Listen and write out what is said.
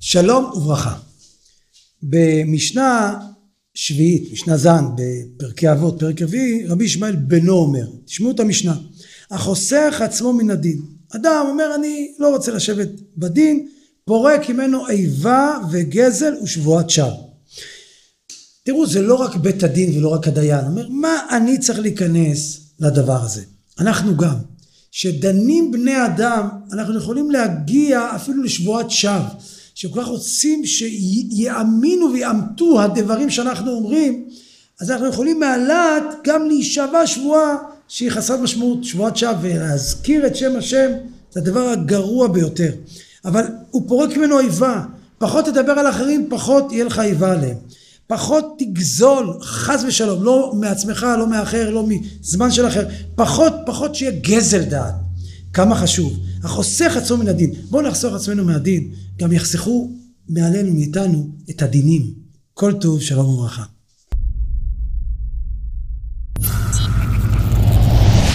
שלום וברכה. במשנה שביעית, משנה זן, בפרקי אבות, פרק רביעי, רבי ישמעאל בנו אומר, תשמעו את המשנה, החוסך עצמו מן הדין. אדם אומר, אני לא רוצה לשבת בדין, פורק ממנו איבה וגזל ושבועת שווא. תראו, זה לא רק בית הדין ולא רק הדיין. אומר, מה אני צריך להיכנס לדבר הזה? אנחנו גם, שדנים בני אדם, אנחנו יכולים להגיע אפילו לשבועת שווא, שכל כך רוצים שיאמינו ויאמתו הדברים שאנחנו אומרים, אז אנחנו יכולים מעלת גם להישבע שבועה שהיא חסרת משמעות, שבועת שווא, ולהזכיר את שם השם, זה הדבר הגרוע ביותר. אבל הוא פורק ממנו איבה, פחות תדבר על אחרים, פחות יהיה לך איבה עליהם. פחות תגזול, חס ושלום, לא מעצמך, לא מאחר, לא מזמן של אחר, פחות שיהיה גזל דעת. כמה חשוב. החוסך עצמו מן הדין. בואו נחסוך עצמנו מהדין, גם יחסכו מעלינו, מאיתנו, את הדינים. כל טוב, שלום וברכה.